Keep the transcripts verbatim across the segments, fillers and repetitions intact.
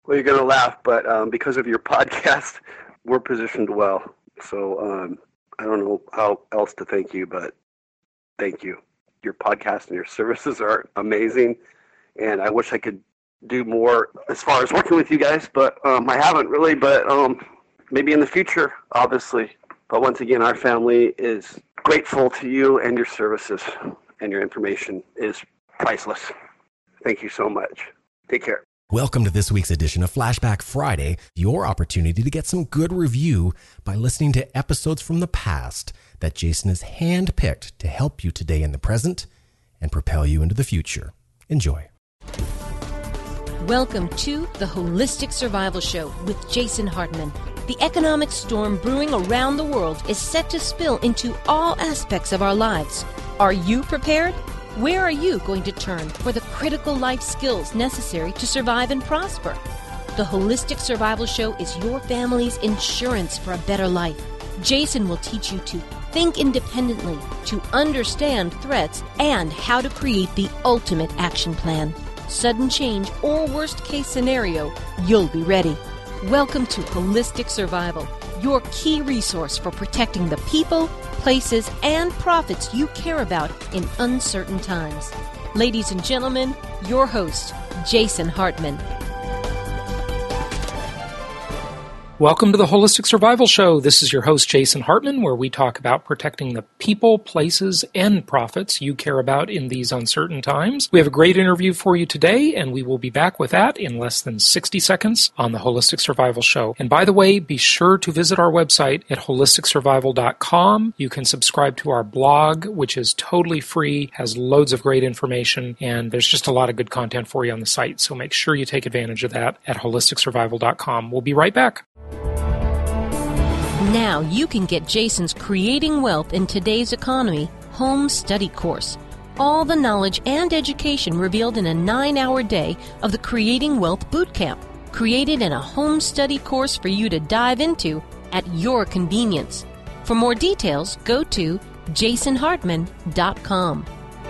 Well, you're going to laugh, but um, because of your podcast, we're positioned well. So um, I don't know how else to thank you, but thank you. Your podcast and your services are amazing, and I wish I could do more as far as working with you guys, but um, I haven't really, but um, maybe in the future, obviously. But once again, our family is grateful to you, and your services and your information is priceless. Thank you so much. Take care. Welcome to this week's edition of Flashback Friday, your opportunity to get some good review by listening to episodes from the past that Jason has handpicked to help you today in the present and propel you into the future. Enjoy. Welcome to the Holistic Survival Show with Jason Hartman. The economic storm brewing around the world is set to spill into all aspects of our lives. Are you prepared? Where are you going to turn for the critical life skills necessary to survive and prosper? The Holistic Survival Show is your family's insurance for a better life. Jason will teach you to think independently, to understand threats, and how to create the ultimate action plan. Sudden change or worst case scenario, you'll be ready. Welcome to Holistic Survival, your key resource for protecting the people, places, and profits you care about in uncertain times. Ladies and gentlemen, your host, Jason Hartman. Welcome to the Holistic Survival Show. This is your host, Jason Hartman, where we talk about protecting the people, places, and profits you care about in these uncertain times. We have a great interview for you today, and we will be back with that in less than sixty seconds on the Holistic Survival Show. And by the way, be sure to visit our website at holistic survival dot com. You can subscribe to our blog, which is totally free, has loads of great information, and there's just a lot of good content for you on the site. So make sure you take advantage of that at holistic survival dot com. We'll be right back. Now you can get Jason's Creating Wealth in Today's Economy home study course. All the knowledge and education revealed in a nine-hour day of the Creating Wealth Bootcamp, created in a home study course for you to dive into at your convenience. For more details, go to jason hartman dot com.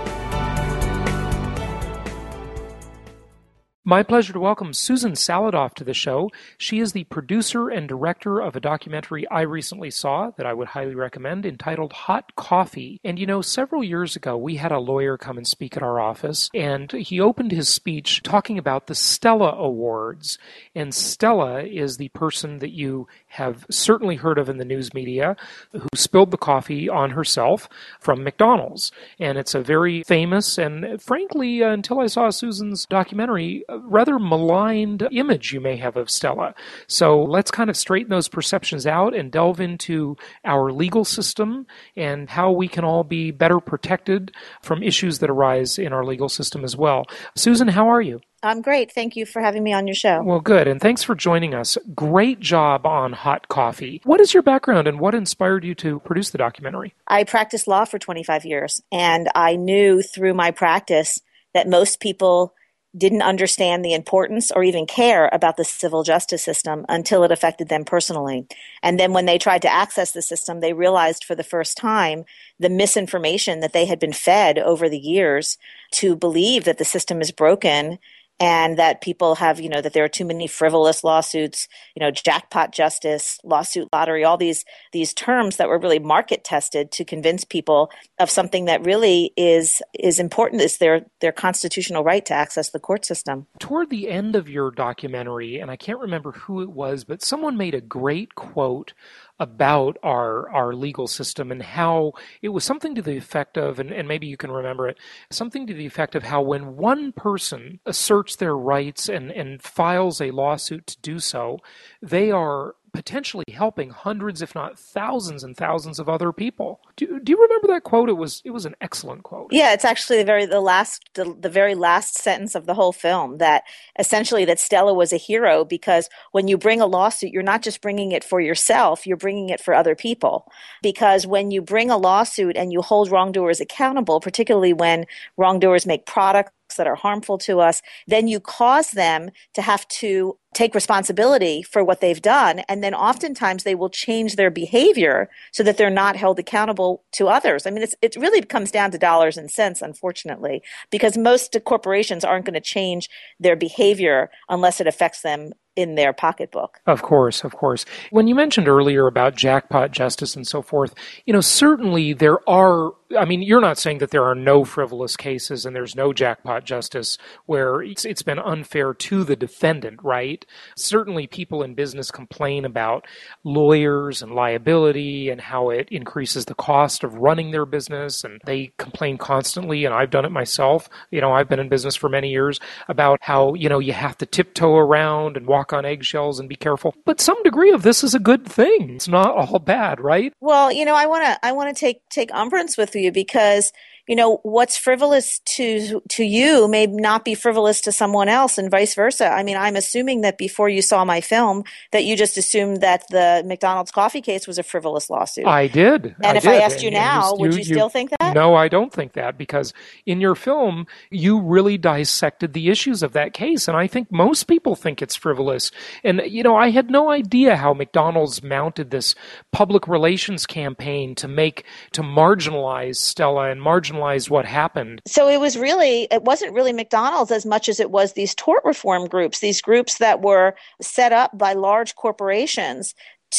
My pleasure to welcome Susan Saladoff to the show. She is the producer and director of a documentary I recently saw that I would highly recommend entitled Hot Coffee. And you know, several years ago, we had a lawyer come and speak at our office, and he opened his speech talking about the Stella Awards. And Stella is the person that you have certainly heard of in the news media who spilled the coffee on herself from McDonald's. And it's a very famous and, frankly, uh, until I saw Susan's documentary, rather maligned image you may have of Stella. So let's kind of straighten those perceptions out and delve into our legal system and how we can all be better protected from issues that arise in our legal system as well. Susan, how are you? I'm great. Thank you for having me on your show. Well, good. And thanks for joining us. Great job on Hot Coffee. What is your background and what inspired you to produce the documentary? I practiced law for twenty-five years, and I knew through my practice that most people didn't understand the importance or even care about the civil justice system until it affected them personally. And then when they tried to access the system, they realized for the first time the misinformation that they had been fed over the years to believe that the system is broken and that people have, you know, that there are too many frivolous lawsuits, you know, jackpot justice, lawsuit lottery, all these these terms that were really market tested to convince people of something that really is is important, is their their constitutional right to access the court system. Toward the end of your documentary, and I can't remember who it was, but someone made a great quote about our our legal system and how it was something to the effect of, and, and maybe you can remember it, something to the effect of how when one person asserts their rights and, and files a lawsuit to do so, they are potentially helping hundreds, if not thousands and thousands of other people. Do, do you remember that quote? It was it was an excellent quote. Yeah, it's actually the very the last the, the very last sentence of the whole film, that essentially that Stella was a hero because when you bring a lawsuit, you're not just bringing it for yourself, you're bringing it for other people. Because when you bring a lawsuit and you hold wrongdoers accountable, particularly when wrongdoers make products that are harmful to us, then you cause them to have to take responsibility for what they've done. And then oftentimes they will change their behavior so that they're not held accountable to others. I mean, it's, it really comes down to dollars and cents, unfortunately, because most corporations aren't going to change their behavior unless it affects them in their pocketbook. Of course, of course. When you mentioned earlier about jackpot justice and so forth, you know, certainly there are, I mean, you're not saying that there are no frivolous cases and there's no jackpot justice where it's, it's been unfair to the defendant, right? Certainly people in business complain about lawyers and liability and how it increases the cost of running their business, and they complain constantly, and I've done it myself. You know, I've been in business for many years about how, you know, you have to tiptoe around and walk on eggshells and be careful. But some degree of this is a good thing. It's not all bad, right? Well, you know, I want to I want to take take umbrance with you because, you know, what's frivolous to to you may not be frivolous to someone else, and vice versa. I mean, I'm assuming that before you saw my film that you just assumed that the McDonald's coffee case was a frivolous lawsuit. I did. And I if did. I asked you and, now, and you, would you, you still think that? No, I don't think that, because in your film, you really dissected the issues of that case, and I think most people think it's frivolous. And, you know, I had no idea how McDonald's mounted this public relations campaign to make, to marginalize Stella and marginalize what happened. So it was really, it wasn't really McDonald's as much as it was these tort reform groups, these groups that were set up by large corporations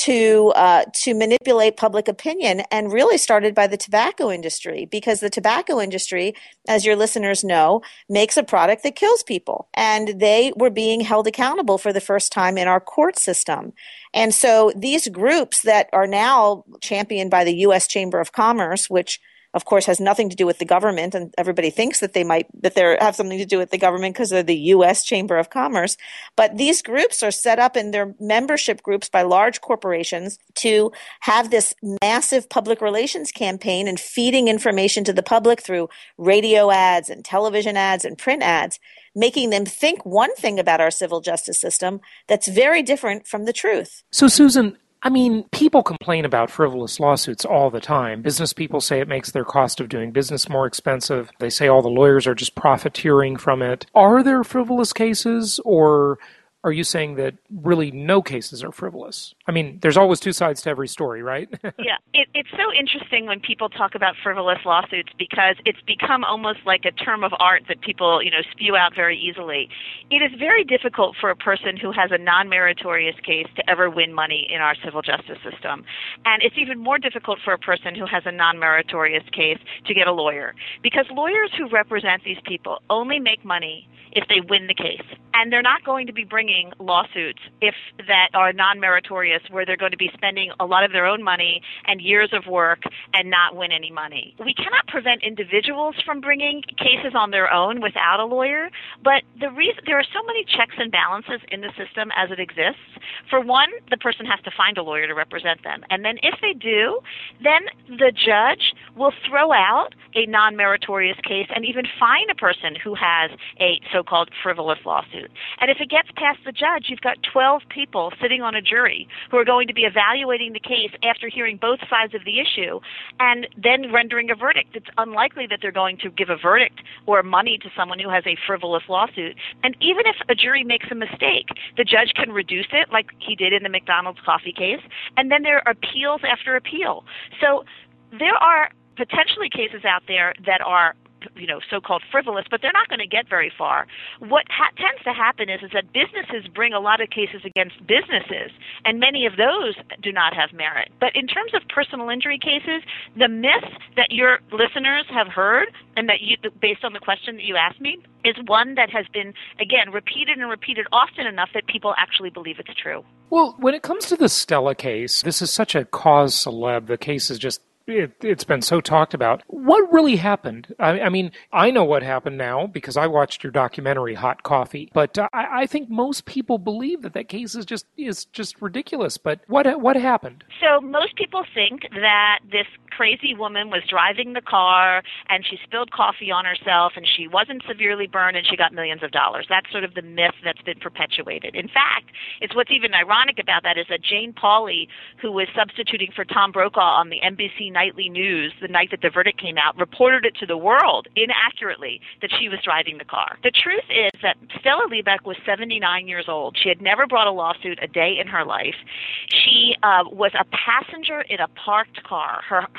to uh, to manipulate public opinion, and really started by the tobacco industry, because the tobacco industry, as your listeners know, makes a product that kills people. And they were being held accountable for the first time in our court system. And so these groups that are now championed by the U S Chamber of Commerce, which of course has nothing to do with the government, and everybody thinks that they might that they have something to do with the government because they're the U S Chamber of Commerce. But these groups are set up in their membership groups by large corporations to have this massive public relations campaign and feeding information to the public through radio ads and television ads and print ads, making them think one thing about our civil justice system that's very different from the truth. So, Susan, I mean, people complain about frivolous lawsuits all the time. Business people say it makes their cost of doing business more expensive. They say all the lawyers are just profiteering from it. Are there frivolous cases, or are you saying that really no cases are frivolous? I mean, there's always two sides to every story, right? Yeah, it, it's so interesting when people talk about frivolous lawsuits, because it's become almost like a term of art that people, you know, spew out very easily. It is very difficult for a person who has a non-meritorious case to ever win money in our civil justice system. And it's even more difficult for a person who has a non-meritorious case to get a lawyer, because lawyers who represent these people only make money if they win the case. And they're not going to be bringing lawsuits if that are non-meritorious, where they're going to be spending a lot of their own money and years of work and not win any money. We cannot prevent individuals from bringing cases on their own without a lawyer, but the reason there are so many checks and balances in the system as it exists. For one, the person has to find a lawyer to represent them. And then if they do, then the judge will throw out a non-meritorious case and even fine a person who has a so-called frivolous lawsuit. And if it gets past the judge, you've got twelve people sitting on a jury who are going to be evaluating the case after hearing both sides of the issue and then rendering a verdict. It's unlikely that they're going to give a verdict or money to someone who has a frivolous lawsuit. And even if a jury makes a mistake, the judge can reduce it like he did in the McDonald's coffee case, and then there are appeals after appeal. So there are potentially cases out there that are, you know, so-called frivolous, but they're not going to get very far. What ha- tends to happen is, is that businesses bring a lot of cases against businesses, and many of those do not have merit. But in terms of personal injury cases, the myth that your listeners have heard, and that you, based on the question that you asked me, is one that has been, again, repeated and repeated often enough that people actually believe it's true. Well, when it comes to the Stella case, this is such a cause celeb. The case is just It, it's been so talked about. What really happened? I, I mean, I know what happened now because I watched your documentary, Hot Coffee. But uh, I, I think most people believe that that case is just is just ridiculous. But what what happened? So most people think that this crazy woman was driving the car and she spilled coffee on herself and she wasn't severely burned and she got millions of dollars. That's sort of the myth that's been perpetuated. In fact, it's what's even ironic about that is that Jane Pauley, who was substituting for Tom Brokaw on the N B C Nightly News the night that the verdict came out, reported it to the world inaccurately that she was driving the car. The truth is that Stella Liebeck was seventy-nine years old. She had never brought a lawsuit a day in her life. She uh, was a passenger in a parked car. Her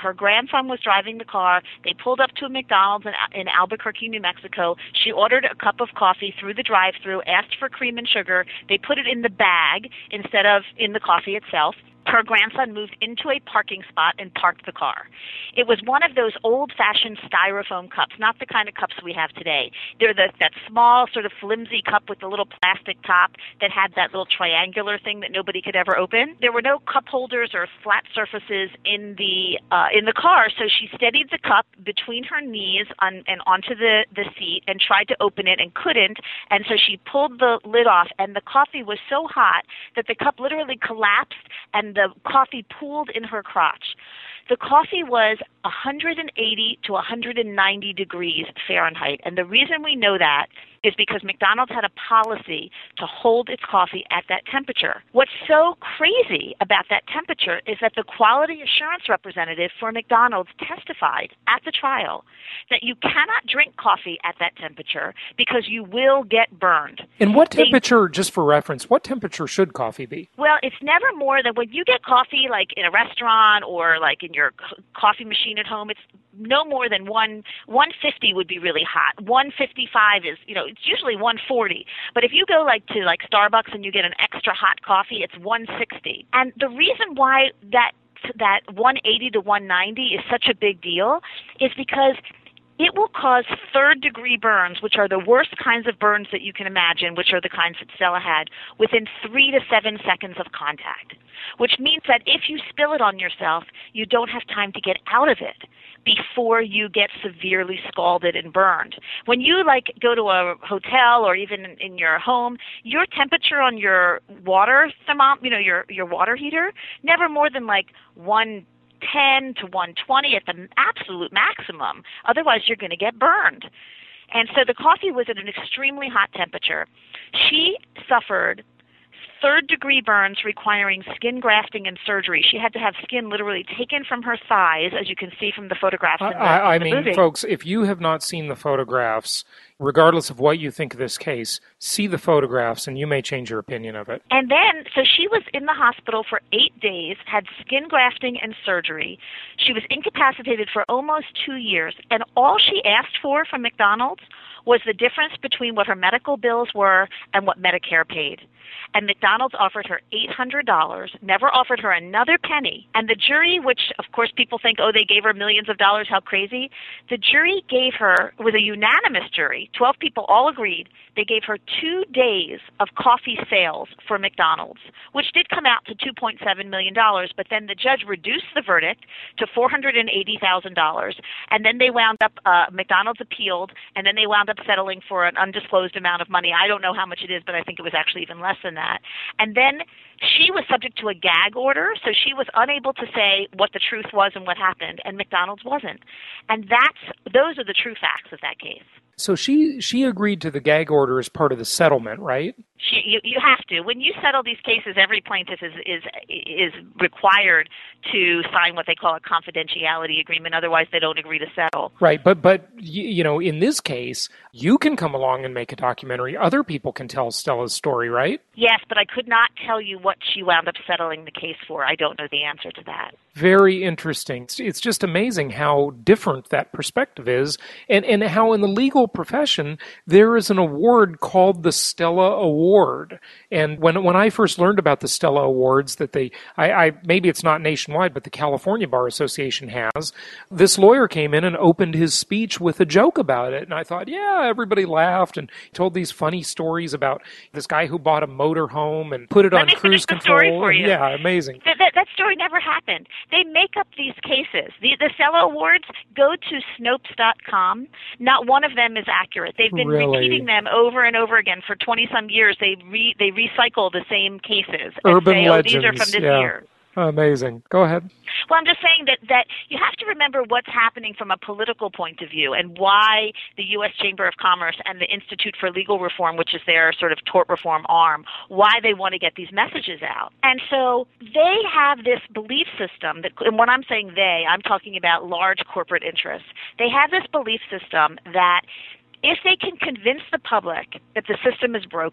her grandson was driving the car. They pulled up to a McDonald's in, in Albuquerque, New Mexico. She ordered a cup of coffee through the drive-thru, asked for cream and sugar. They put it in the bag instead of in the coffee itself. Her grandson moved into a parking spot and parked the car. It was one of those old-fashioned styrofoam cups, not the kind of cups we have today. They're the, that small, sort of flimsy cup with the little plastic top that had that little triangular thing that nobody could ever open. There were no cup holders or flat surfaces in the uh, in the car, so she steadied the cup between her knees on, and onto the, the seat and tried to open it and couldn't, and so she pulled the lid off, and the coffee was so hot that the cup literally collapsed and the coffee pooled in her crotch. The coffee was one hundred eighty to one hundred ninety degrees Fahrenheit, and the reason we know that is because McDonald's had a policy to hold its coffee at that temperature. What's so crazy about that temperature is that the quality assurance representative for McDonald's testified at the trial that you cannot drink coffee at that temperature because you will get burned. And what temperature, they, just for reference, what temperature should coffee be? Well, it's never more than when you get coffee like in a restaurant or like in your coffee machine at home, it's no more than one one fifty would be really hot. one fifty-five is, you know, it's usually one forty. But if you go like to like Starbucks and you get an extra hot coffee, it's one sixty. And the reason why that that one eighty to one ninety is such a big deal is because it will cause third-degree burns, which are the worst kinds of burns that you can imagine, which are the kinds that Stella had, within three to seven seconds of contact, which means that if you spill it on yourself, you don't have time to get out of it before you get severely scalded and burned. When you, like, go to a hotel or even in, in your home, your temperature on your water thermometer, you know, your, your water heater, never more than, like, one ten to one twenty at the absolute maximum. Otherwise, you're going to get burned. And so the coffee was at an extremely hot temperature. She suffered third-degree burns requiring skin grafting and surgery. She had to have skin literally taken from her thighs, as you can see from the photographs in the, I, I in the mean, movie. Folks, if you have not seen the photographs, regardless of what you think of this case, see the photographs and you may change your opinion of it. And then, so she was in the hospital for eight days, had skin grafting and surgery. She was incapacitated for almost two years, and all she asked for from McDonald's was the difference between what her medical bills were and what Medicare paid. And McDonald's offered her eight hundred dollars, never offered her another penny. And the jury, which, of course, people think, oh, they gave her millions of dollars, how crazy. The jury gave her, it was a unanimous jury, twelve people all agreed, they gave her two days of coffee sales for McDonald's, which did come out to two point seven million dollars, but then the judge reduced the verdict to four hundred eighty thousand dollars. And then they wound up, uh, McDonald's appealed, and then they wound up settling for an undisclosed amount of money. I don't know how much it is, but I think it was actually even less than that. And then she was subject to a gag order, so she was unable to say what the truth was and what happened, and McDonald's wasn't. And that's those are the true facts of that case. So she she agreed to the gag order as part of the settlement, right? She, you, you have to. When you settle these cases, every plaintiff is, is is required to sign what they call a confidentiality agreement. Otherwise, they don't agree to settle. Right, but but you know, in this case, you can come along and make a documentary. Other people can tell Stella's story, right? Yes, but I could not tell you what she wound up settling the case for. I don't know the answer to that. Very interesting. It's just amazing how different that perspective is, and, and how in the legal profession there is an award called the Stella Award. And when when I first learned about the Stella Awards, that they, I, I maybe it's not nationwide, but the California Bar Association has, this lawyer came in and opened his speech with a joke about it. And I thought, yeah, everybody laughed and told these funny stories about this guy who bought a motor home and put it Let on me cruise finish the control. story for you. Yeah, amazing. That, that, that story never happened. They make up these cases. The, the Stella Awards, go to Snopes dot com. Not one of them is accurate. They've been Really? repeating them over and over again for twenty-some years. They re, they recycle the same cases. Urban and say, legends. Oh, these are from this yeah. year. Amazing. Go ahead. Well, I'm just saying that, that you have to remember what's happening from a political point of view and why the U S Chamber of Commerce and the Institute for Legal Reform, which is their sort of tort reform arm, why they want to get these messages out. And so they have this belief system that, and when I'm saying they, I'm talking about large corporate interests. They have this belief system that if they can convince the public that the system is broken,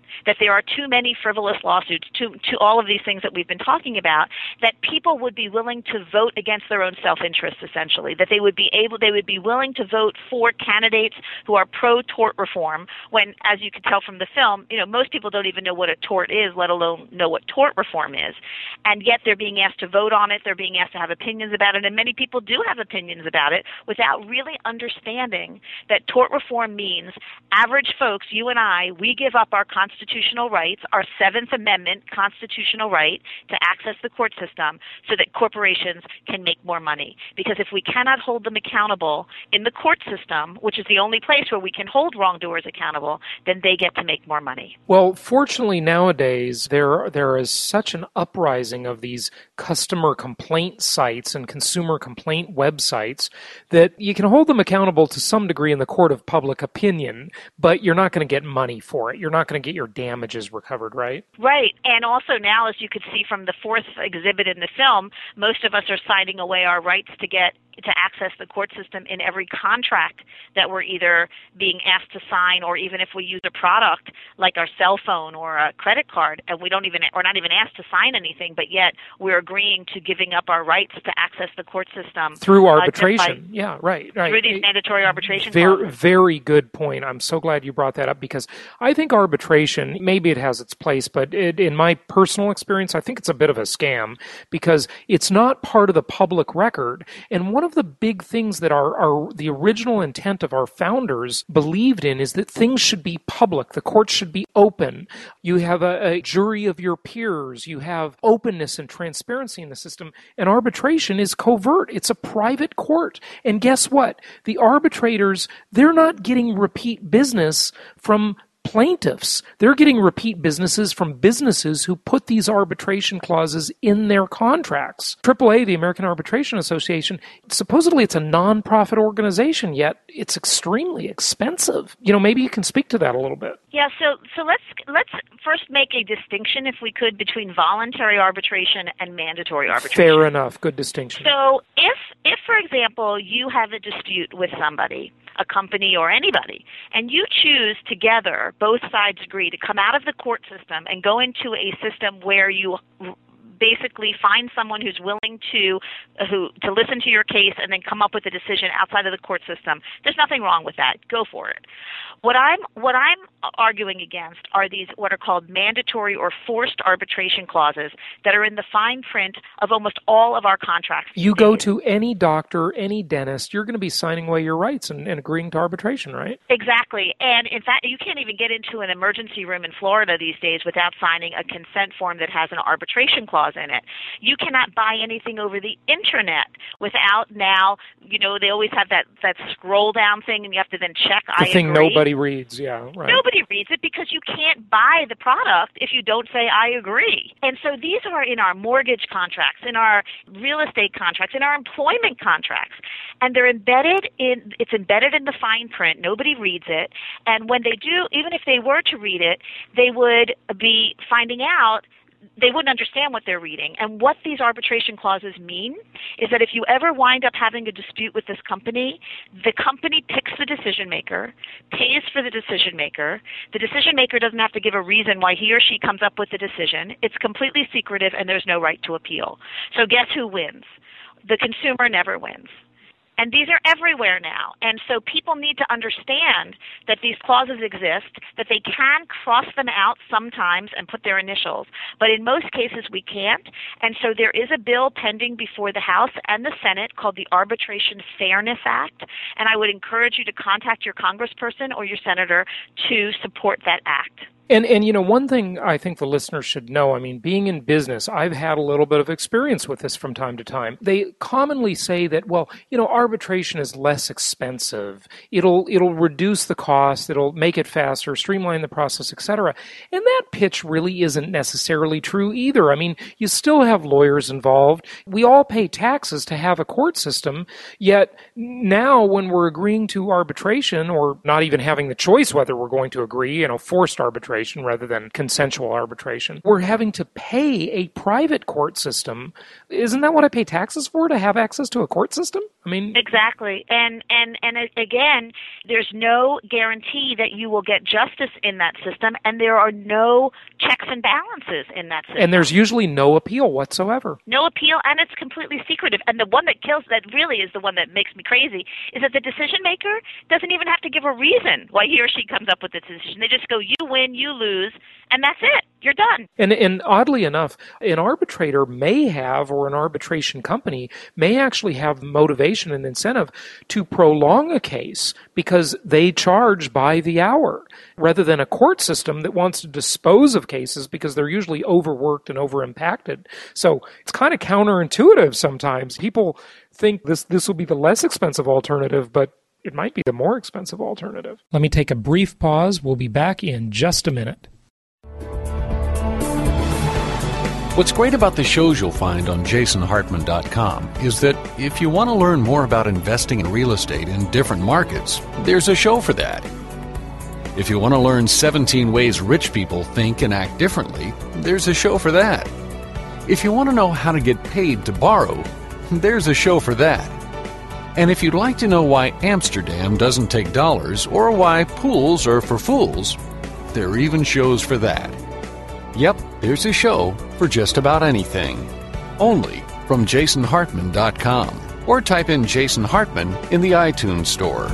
that there are too many frivolous lawsuits, to, to all of these things that we've been talking about, that people would be willing to vote against their own self-interest, essentially, that they would be able, they would be willing to vote for candidates who are pro-tort reform when, as you can tell from the film, you know, most people don't even know what a tort is, let alone know what tort reform is. And yet they're being asked to vote on it, they're being asked to have opinions about it, and many people do have opinions about it without really understanding that tort reform means average folks, you and I, we give up our constitutional rights, our Seventh Amendment constitutional right to access the court system so that corporations can make more money. Because if we cannot hold them accountable in the court system, which is the only place where we can hold wrongdoers accountable, then they get to make more money. Well, fortunately nowadays there there is such an uprising of these customer complaint sites and consumer complaint websites that you can hold them accountable to some degree in the court of public opinion, but you're not going to get money for it. You're not going to get your damages recovered, right? Right. And also now, as you could see from the fourth exhibit in the film, most of us are signing away our rights to get to access the court system in every contract that we're either being asked to sign, or even if we use a product like our cell phone or a credit card, and we don't even, we're not even asked to sign anything, but yet we're agreeing to giving up our rights to access the court system through arbitration. Uh, by, yeah, right, right. Through these mandatory arbitration very, clauses. Very good point. I'm so glad you brought that up, because I think arbitration, maybe it has its place, but it, in my personal experience, I think it's a bit of a scam because it's not part of the public record. And one of the big things that our, our the original intent of our founders believed in is that things should be public. The courts should be open. You have a, a jury of your peers. You have openness and transparency in the system. And arbitration is covert. It's a private court. And guess what? The arbitrators, they're not getting repeat business from plaintiffs. They're getting repeat businesses from businesses who put these arbitration clauses in their contracts. triple A, the American Arbitration Association, supposedly it's a non-profit organization, yet it's extremely expensive. You know, maybe you can speak to that a little bit. Yeah, so so let's let's first make a distinction, if we could, between voluntary arbitration and mandatory arbitration. Fair enough. Good distinction. So if, if for example, you have a dispute with somebody, a company or anybody, and you choose together, both sides agree, to come out of the court system and go into a system where you basically find someone who's willing to who to listen to your case and then come up with a decision outside of the court system, there's nothing wrong with that. Go for it. What I'm what I'm arguing against are these what are called mandatory or forced arbitration clauses that are in the fine print of almost all of our contracts. You go to any doctor, any dentist, you're going to be signing away your rights and, and agreeing to arbitration, right? Exactly. And in fact, you can't even get into an emergency room in Florida these days without signing a consent form that has an arbitration clause in it. You cannot buy anything over the internet without now, you know, they always have that, that scroll down thing and you have to then check the I thing agree. Nobody reads, yeah, right. Nobody reads it because you can't buy the product if you don't say I agree. And so these are in our mortgage contracts, in our real estate contracts, in our employment contracts. And they're embedded in, it's embedded in the fine print. Nobody reads it. And when they do, even if they were to read it, they would be finding out they wouldn't understand what they're reading. And what these arbitration clauses mean is that if you ever wind up having a dispute with this company, the company picks the decision maker, pays for the decision maker. The decision maker doesn't have to give a reason why he or she comes up with the decision. It's completely secretive and there's no right to appeal. So guess who wins? The consumer never wins. And these are everywhere now. And so people need to understand that these clauses exist, that they can cross them out sometimes and put their initials. But in most cases, we can't. And so there is a bill pending before the House and the Senate called the Arbitration Fairness Act. And I would encourage you to contact your congressperson or your senator to support that act. And, and you know, one thing I think the listeners should know, I mean, being in business, I've had a little bit of experience with this from time to time. They commonly say that, well, you know, arbitration is less expensive. It'll it'll reduce the cost. It'll make it faster, streamline the process, et cetera. And that pitch really isn't necessarily true either. I mean, you still have lawyers involved. We all pay taxes to have a court system, yet now when we're agreeing to arbitration or not even having the choice whether we're going to agree, you know, forced arbitration, arbitration rather than consensual arbitration. We're having to pay a private court system. Isn't that what I pay taxes for, to have access to a court system? I mean, exactly. And, and, and again, there's no guarantee that you will get justice in that system, and there are no checks and balances in that system. And there's usually no appeal whatsoever. No appeal, and it's completely secretive. And the one that kills, that really is the one that makes me crazy, is that the decision maker doesn't even have to give a reason why he or she comes up with the decision. They just go, you win, you lose, and that's it. You're done. And, and oddly enough, an arbitrator may have, or an arbitration company may actually have motivation and incentive to prolong a case because they charge by the hour, rather than a court system that wants to dispose of cases because they're usually overworked and overimpacted. So it's kind of counterintuitive sometimes. People think this, this will be the less expensive alternative, but it might be the more expensive alternative. Let me take a brief pause. We'll be back in just a minute. What's great about the shows you'll find on jason hartman dot com is that if you want to learn more about investing in real estate in different markets, there's a show for that. If you want to learn seventeen ways rich people think and act differently, there's a show for that. If you want to know how to get paid to borrow, there's a show for that. And if you'd like to know why Amsterdam doesn't take dollars or why pools are for fools, there are even shows for that. Yep, there's a show for just about anything. Only from jason hartman dot com, or type in Jason Hartman in the iTunes store.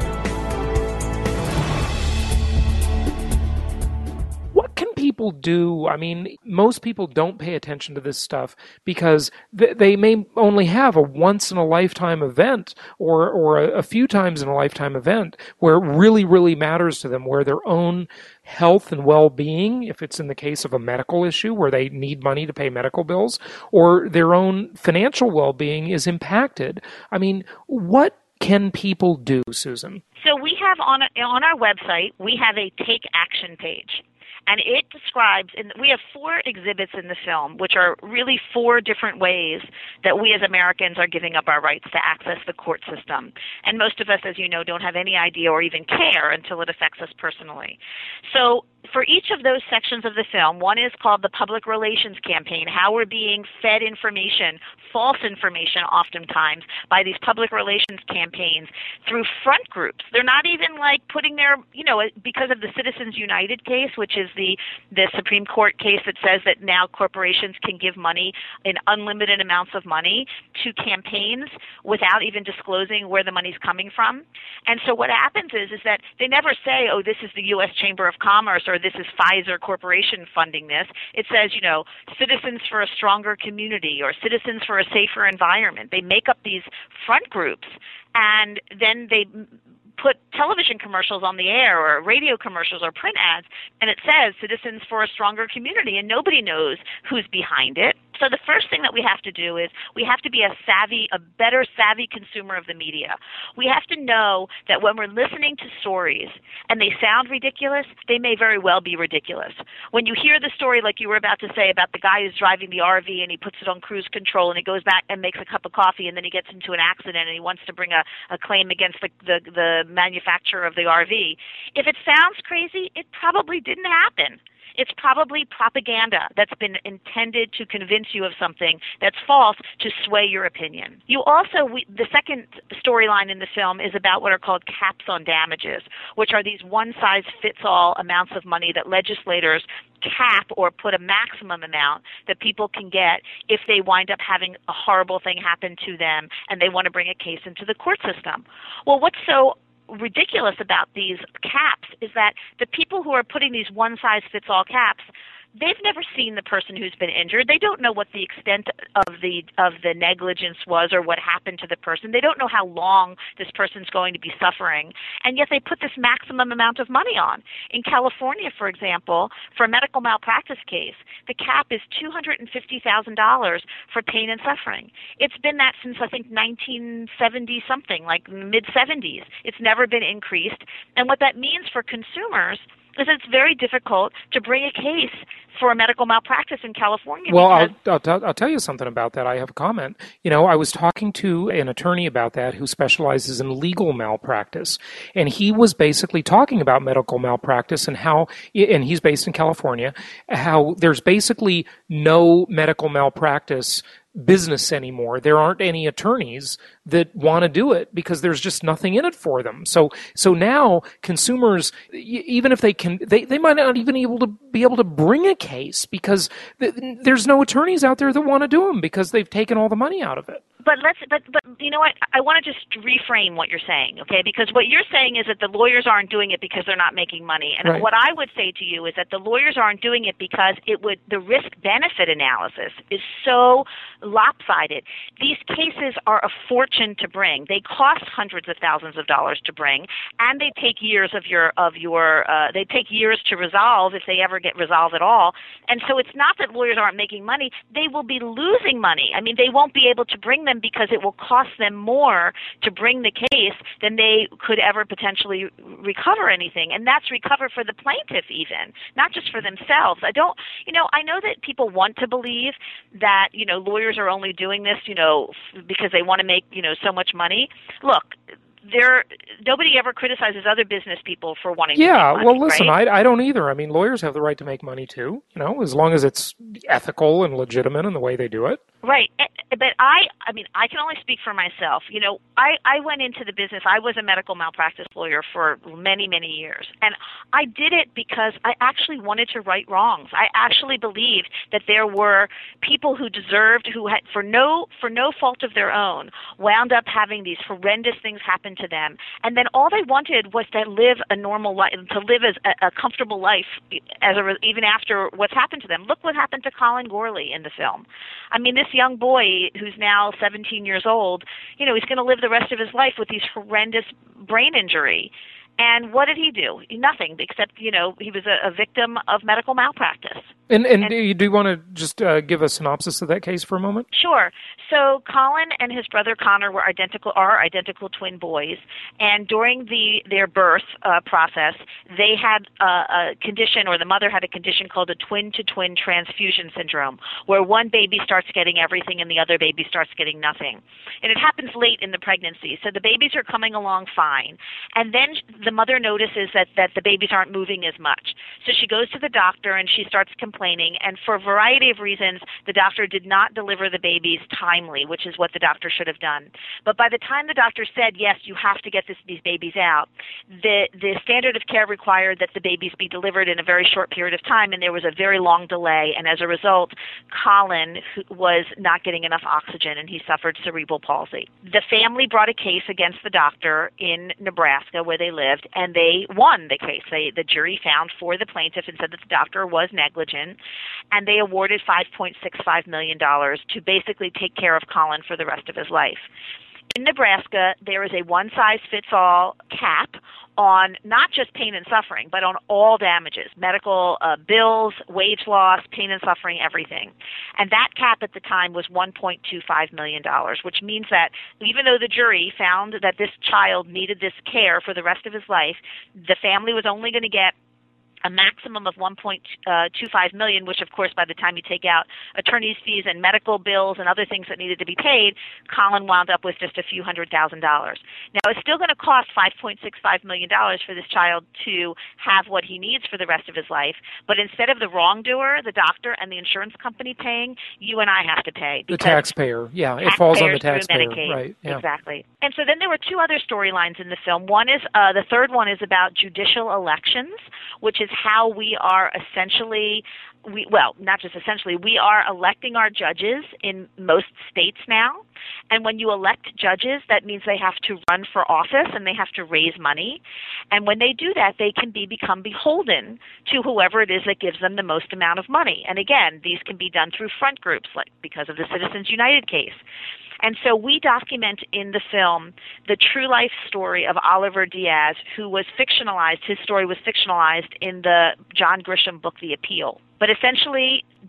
What can people do? I mean, most people don't pay attention to this stuff because th- they may only have a once-in-a-lifetime event or, or a, a few times in a lifetime event where it really, really matters to them, where their own health and well-being, if it's in the case of a medical issue where they need money to pay medical bills, or their own financial well-being is impacted. I mean, what can people do, Susan? So we have on, a, on our website, we have a take action page. And it describes, and we have four exhibits in the film, which are really four different ways that we as Americans are giving up our rights to access the court system. And most of us, as you know, don't have any idea or even care until it affects us personally. So for each of those sections of the film, one is called the Public Relations Campaign, how we're being fed information, false information oftentimes, by these public relations campaigns through front groups. They're not even like putting their, you know, because of the Citizens United case, which is the, the Supreme Court case that says that now corporations can give money in unlimited amounts of money to campaigns without even disclosing where the money's coming from. And so what happens is, is that they never say, oh, this is the U S Chamber of Commerce or this is Pfizer Corporation funding this. It says, you know, Citizens for a Stronger Community or Citizens for a Safer Environment. They make up these front groups, and then they put television commercials on the air or radio commercials or print ads, and it says Citizens for a Stronger Community, and nobody knows who's behind it. So the first thing that we have to do is we have to be a savvy, a better savvy consumer of the media. We have to know that when we're listening to stories and they sound ridiculous, they may very well be ridiculous. When you hear the story like you were about to say about the guy who's driving the R V and he puts it on cruise control and he goes back and makes a cup of coffee and then he gets into an accident and he wants to bring a, a claim against the, the, the manufacturer of the R V, if it sounds crazy, it probably didn't happen. It's probably propaganda that's been intended to convince you of something that's false to sway your opinion. You also, we, the second storyline in the film is about what are called caps on damages, which are these one-size-fits-all amounts of money that legislators cap or put a maximum amount that people can get if they wind up having a horrible thing happen to them and they want to bring a case into the court system. Well, what's so ridiculous about these caps is that the people who are putting these one-size-fits-all caps, they've never seen the person who's been injured. They don't know what the extent of the of the negligence was or what happened to the person. They don't know how long this person's going to be suffering. And yet they put this maximum amount of money on. In California, for example, for a medical malpractice case, the cap is two hundred fifty thousand dollars for pain and suffering. It's been that since, I think, nineteen seventy-something, like mid-seventies. It's never been increased. And what that means for consumers is that it's very difficult to bring a case for a medical malpractice in California. Well, I'll, because... I'll, t- I'll tell you something about that. I have a comment. You know, I was talking to an attorney about that who specializes in legal malpractice, and he was basically talking about medical malpractice and how, and he's based in California, how there's basically no medical malpractice business anymore. There aren't any attorneys that want to do it because there's just nothing in it for them. So so now consumers, even if they can, they, they might not even be able to be able to bring a case because th- there's no attorneys out there that want to do them because they've taken all the money out of it. But let's, but, but you know what? I want to just reframe what you're saying, okay? Because what you're saying is that the lawyers aren't doing it because they're not making money. And right. what I would say to you is that the lawyers aren't doing it because it would, the risk-benefit analysis is so lopsided. These cases are a fortune to bring. They cost hundreds of thousands of dollars to bring, and they take years of your, of your, uh, they take years to resolve if they ever get resolved at all. And so it's not that lawyers aren't making money. They will be losing money. I mean, they won't be able to bring them because it will cost them more to bring the case than they could ever potentially recover anything. And that's recover for the plaintiff even, not just for themselves. I don't, you know, I know that people want to believe that, you know, lawyers are only doing this, you know, because they want to make, you know, so much money. Look, there, nobody ever criticizes other business people for wanting yeah, to make money. Yeah, well, listen, right? I, I don't either. I mean, lawyers have the right to make money too, you know, as long as it's ethical and legitimate in the way they do it. Right. But I, I mean, I can only speak for myself. You know, I, I went into the business. I was a medical malpractice lawyer for many, many years. And I did it because I actually wanted to right wrongs. I actually believed that there were people who deserved, who had, for no, for no fault of their own, wound up having these horrendous things happen to them. And then all they wanted was to live a normal life, to live as a, a comfortable life as a, even after what's happened to them. Look what happened to Colin Gorley in the film. I mean, this young boy who's now seventeen years old, you know, he's going to live the rest of his life with these horrendous brain injury. And what did he do? Nothing, except, you know, he was a, a victim of medical malpractice. And, and, and you do you want to just uh, give a synopsis of that case for a moment? Sure. So Colin and his brother Connor were identical, are identical twin boys, and during the their birth uh, process, they had a, a condition, or the mother had a condition called a twin-to-twin transfusion syndrome, where one baby starts getting everything and the other baby starts getting nothing. And it happens late in the pregnancy, so the babies are coming along fine, and then the mother notices that, that the babies aren't moving as much. So she goes to the doctor and she starts complaining, and for a variety of reasons, the doctor did not deliver the babies timely, which is what the doctor should have done. But by the time the doctor said, yes, you have to get this, these babies out, the, the standard of care required that the babies be delivered in a very short period of time, and there was a very long delay, and as a result, Colin was not getting enough oxygen, and he suffered cerebral palsy. The family brought a case against the doctor in Nebraska, where they lived, and they won the case. They, the jury found for the plaintiff and said that the doctor was negligent, and they awarded five point six five million dollars to basically take care of Colin for the rest of his life. In Nebraska, there is a one-size-fits-all cap on not just pain and suffering, but on all damages, medical uh, bills, wage loss, pain and suffering, everything. And that cap at the time was one point two five million dollars, which means that even though the jury found that this child needed this care for the rest of his life, the family was only going to get a maximum of one point two five million dollars, which, of course, by the time you take out attorney's fees and medical bills and other things that needed to be paid, Colin wound up with just a few hundred thousand dollars. Now, it's still going to cost five point six five million dollars for this child to have what he needs for the rest of his life, but instead of the wrongdoer, the doctor, and the insurance company paying, you and I have to pay. The taxpayer, yeah, it falls on the taxpayer, right? Yeah. Exactly. And so then there were two other storylines in the film. One is, uh, the third one is about judicial elections, which is how we are essentially, we, well, not just essentially, we are electing our judges in most states now. And when you elect judges, that means they have to run for office and they have to raise money. And when they do that, they can be become beholden to whoever it is that gives them the most amount of money. And again, these can be done through front groups, like because of the Citizens United case. And so we document in the film the true life story of Oliver Diaz, who was fictionalized. His story was fictionalized in the John Grisham book, The Appeal. But essentially,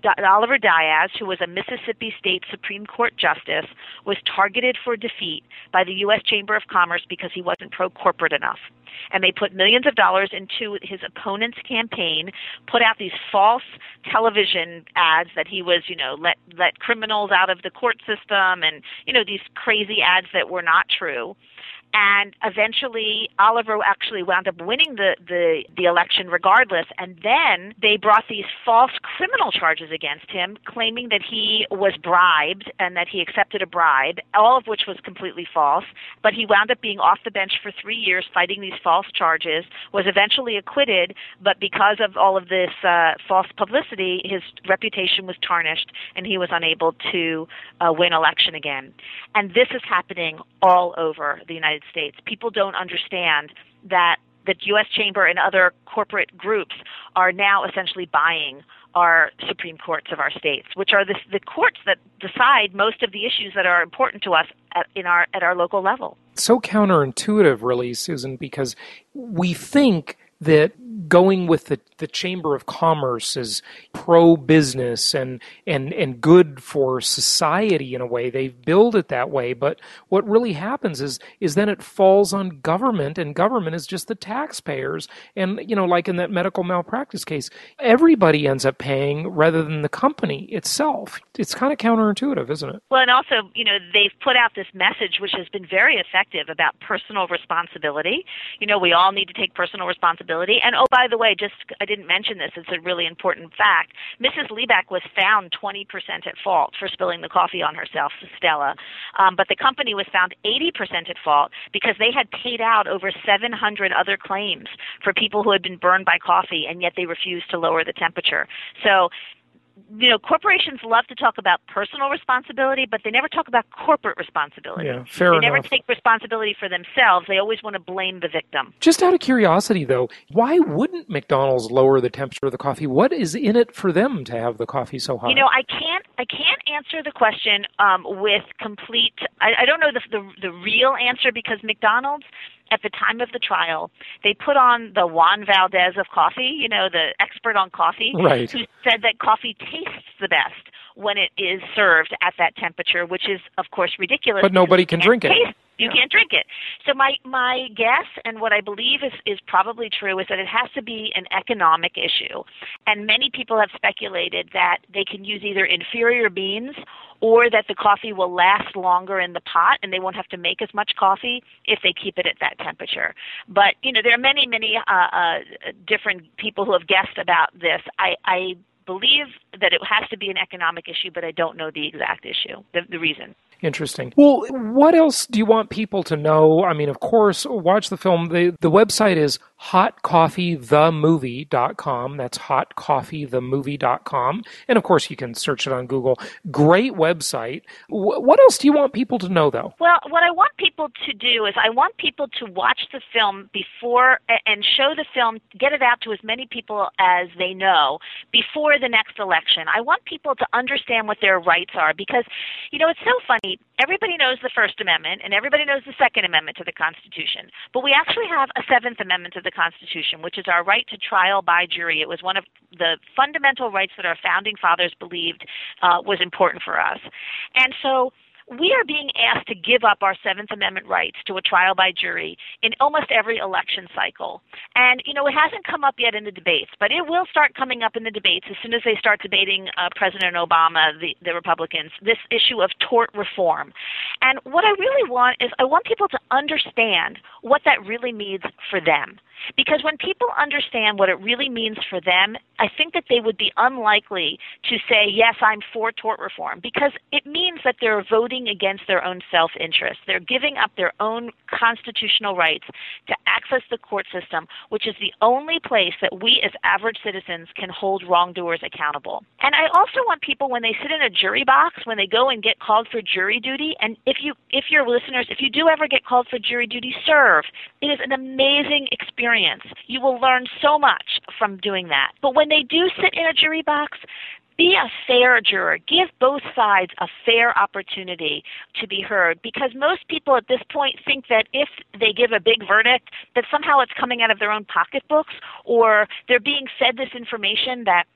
Oliver Diaz, who was a Mississippi State Supreme Court justice, was targeted for defeat by the U S Chamber of Commerce because he wasn't pro-corporate enough. And they put millions of dollars into his opponent's campaign, put out these false television ads that he was, you know, let let criminals out of the court system, and, you know, these crazy ads that were not true. And eventually, Oliver actually wound up winning the, the, the election regardless. And then they brought these false criminal charges against him, claiming that he was bribed and that he accepted a bribe, all of which was completely false. But he wound up being off the bench for three years fighting these false charges, was eventually acquitted. But because of all of this uh, false publicity, his reputation was tarnished and he was unable to uh, win election again. And this is happening all over the United States. People don't understand that the U S Chamber and other corporate groups are now essentially buying our Supreme Courts of our states, which are the, the courts that decide most of the issues that are important to us at, in our, at our local level. So counterintuitive, really, Susan, because we think that going with the, the Chamber of Commerce is pro-business and, and, and good for society in a way. They build it that way. But what really happens is is then it falls on government, and government is just the taxpayers. And, you know, like in that medical malpractice case, everybody ends up paying rather than the company itself. It's kind of counterintuitive, isn't it? Well, and also, you know, they've put out this message which has been very effective about personal responsibility. You know, we all need to take personal responsibility. And, oh, by the way, just I didn't mention this. It's a really important fact. Missus Liebeck was found twenty percent at fault for spilling the coffee on herself, Stella. Um, but the company was found eighty percent at fault because they had paid out over seven hundred other claims for people who had been burned by coffee, and yet they refused to lower the temperature. So, you know, corporations love to talk about personal responsibility, but they never talk about corporate responsibility. Yeah, fair they enough. never take responsibility for themselves. They always want to blame the victim. Just out of curiosity, though, why wouldn't McDonald's lower the temperature of the coffee? What is in it for them to have the coffee so hot? You know, I can't I can't answer the question um, with complete I, I don't know the, the the real answer, because McDonald's, at the time of the trial, they put on the Juan Valdez of coffee, you know, the expert on coffee, right, who said that coffee tastes the best when it is served at that temperature, which is, of course, ridiculous. But nobody can drink it. Taste, you yeah. can't drink it. So my, my guess, and what I believe is, is probably true, is that it has to be an economic issue. And many people have speculated that they can use either inferior beans or that the coffee will last longer in the pot and they won't have to make as much coffee if they keep it at that temperature. But, you know, there are many, many uh, uh, different people who have guessed about this. I, I believe that it has to be an economic issue, but I don't know the exact issue, the, the reason. Interesting. Well, what else do you want people to know? I mean, of course, watch the film. The, the website is hot coffee the movie dot com. That's hot coffee the movie dot com. And, of course, you can search it on Google. Great website. W- what else do you want people to know, though? Well, what I want people to do is I want people to watch the film before and show the film, get it out to as many people as they know before the next election. I want people to understand what their rights are because, you know, it's so funny. Everybody knows the First Amendment and everybody knows the Second Amendment to the Constitution. But we actually have a Seventh Amendment to the Constitution, which is our right to trial by jury. It was one of the fundamental rights that our founding fathers believed uh, was important for us. And so we are being asked to give up our Seventh Amendment rights to a trial by jury in almost every election cycle. And, you know, it hasn't come up yet in the debates, but it will start coming up in the debates as soon as they start debating uh, President Obama, the, the Republicans, this issue of tort reform. And what I really want is I want people to understand what that really means for them. Because when people understand what it really means for them, I think that they would be unlikely to say, yes, I'm for tort reform, because it means that they're voting against their own self-interest. They're giving up their own constitutional rights to access the court system, which is the only place that we as average citizens can hold wrongdoers accountable. And I also want people, when they sit in a jury box, when they go and get called for jury duty, and if you, if your listeners, if you do ever get called for jury duty, serve. It is an amazing experience. You will learn so much from doing that. But when they do sit in a jury box, be a fair juror. Give both sides a fair opportunity to be heard, because most people at this point think that if they give a big verdict, that somehow it's coming out of their own pocketbooks, or they're being fed this information that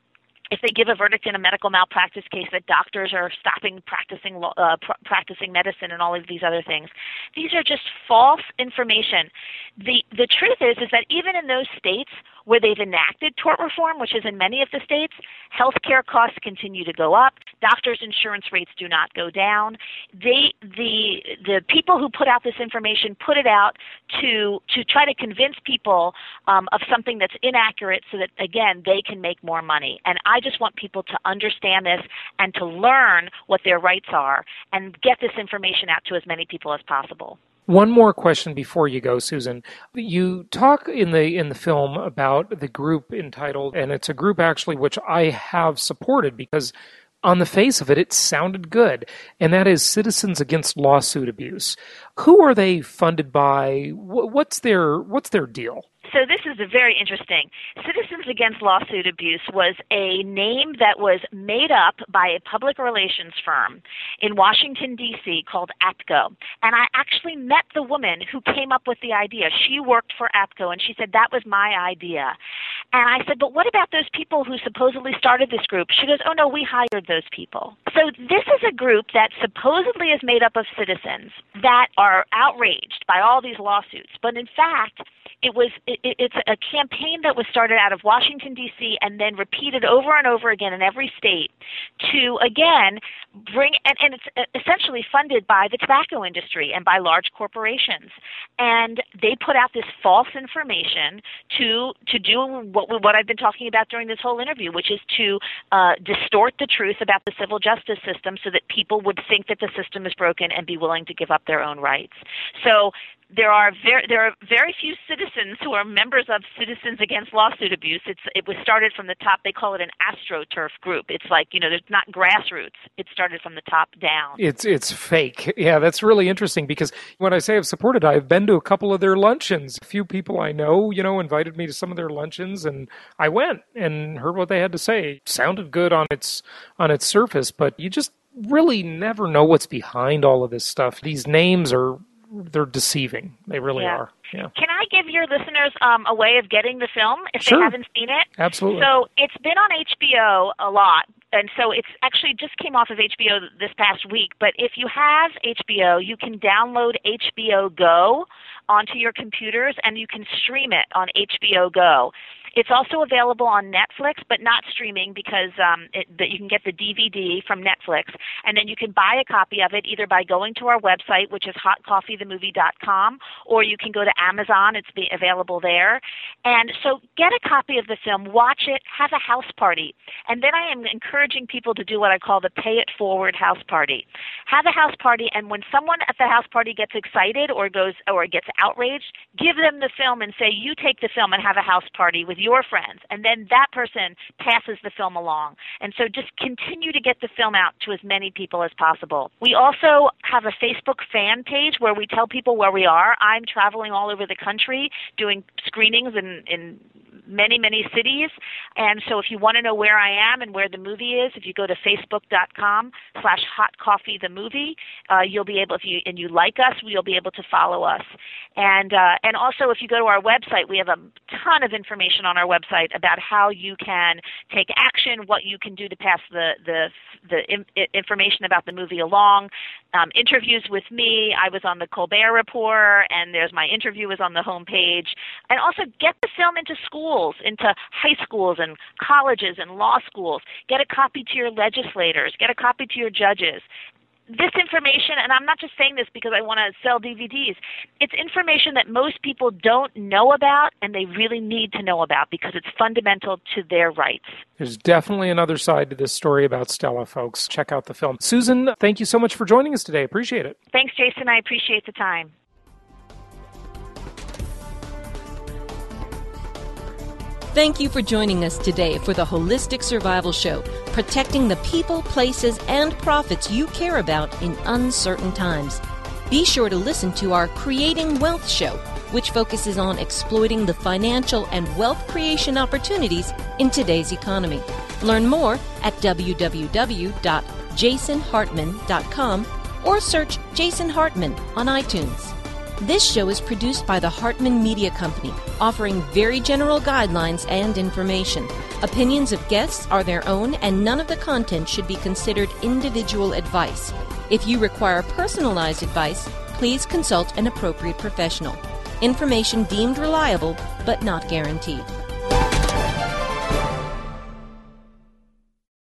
if they give a verdict in a medical malpractice case that doctors are stopping practicing uh, pr- practicing medicine and all of these other things. These are just false information. The the truth is is that even in those states where they've enacted tort reform, which is in many of the states, healthcare costs continue to go up. Doctors' insurance rates do not go down. They the the people who put out this information put it out to to try to convince people um, of something that's inaccurate so that, again, they can make more money. And I just want people to understand this and to learn what their rights are and get this information out to as many people as possible. One more question before you go, Susan. You talk in the in the film about the group entitled, and it's a group actually which I have supported because on the face of it, it sounded good, and that is Citizens Against Lawsuit Abuse. Who are they funded by? What's their what's their deal? So this is a very interesting. Citizens Against Lawsuit Abuse was a name that was made up by a public relations firm in Washington, D C called APCO. And I actually met the woman who came up with the idea. She worked for APCO, and she said, that was my idea. And I said, but what about those people who supposedly started this group? She goes, oh, no, we hired those people. So this is a group that supposedly is made up of citizens that are outraged by all these lawsuits. But in fact, It was it, it's a campaign that was started out of Washington, D C, and then repeated over and over again in every state to, again, bring, and, and it's essentially funded by the tobacco industry and by large corporations. And they put out this false information to to do what, what I've been talking about during this whole interview, which is to uh, distort the truth about the civil justice system so that people would think that the system is broken and be willing to give up their own rights. So There are very there are very few citizens who are members of Citizens Against Lawsuit Abuse. It's it was started from the top. They call it an AstroTurf group. It's like, you know, there's not grassroots. It started from the top down. It's it's fake. Yeah, that's really interesting because when I say I've supported, I've been to a couple of their luncheons. A few people I know, you know, invited me to some of their luncheons, and I went and heard what they had to say. It sounded good on its on its surface, but you just really never know what's behind all of this stuff. These names are they're deceiving. They really yeah. are. Yeah. Can I give your listeners um, a way of getting the film if sure. they haven't seen it? Absolutely. So it's been on H B O a lot, and so it's actually just came off of H B O this past week. But if you have H B O, you can download H B O Go onto your computers, and you can stream it on H B O Go. It's also available on Netflix, but not streaming because um, it, that you can get the D V D from Netflix, and then you can buy a copy of it either by going to our website, which is hot coffee the movie dot com, or you can go to Amazon. It's be available there. And so get a copy of the film, watch it, have a house party. And then I am encouraging people to do what I call the pay it forward house party. Have a house party, and when someone at the house party gets excited or goes or gets outraged, give them the film and say, you take the film and have a house party with your friends, and then that person passes the film along. And so just continue to get the film out to as many people as possible. We also have a Facebook fan page where we tell people where we are. I'm traveling all over the country doing screenings in, in many, many cities. And so if you want to know where I am and where the movie is, if you go to facebook.com slash hotcoffeethemovie, uh, you'll be able, if you and you like us, you'll be able to follow us. And uh, and also if you go to our website, we have a ton of information on our website about how you can take action, what you can do to pass the the, the im- information about the movie along, um, interviews with me. I was on the Colbert Report, and there's my interview is on the homepage. And also get the film into schools, into high schools and colleges and law schools. Get a copy to your legislators. Get a copy to your judges. This information, and I'm not just saying this because I want to sell D V Ds, it's information that most people don't know about and they really need to know about because it's fundamental to their rights. There's definitely another side to this story about Stella, folks. Check out the film. Susan, thank you so much for joining us today. Appreciate it. Thanks, Jason. I appreciate the time. Thank you for joining us today for the Holistic Survival Show, protecting the people, places, and profits you care about in uncertain times. Be sure to listen to our Creating Wealth show, which focuses on exploiting the financial and wealth creation opportunities in today's economy. Learn more at w w w dot jason hartman dot com or search Jason Hartman on iTunes. This show is produced by the Hartman Media Company, offering very general guidelines and information. Opinions of guests are their own, and none of the content should be considered individual advice. If you require personalized advice, please consult an appropriate professional. Information deemed reliable, but not guaranteed.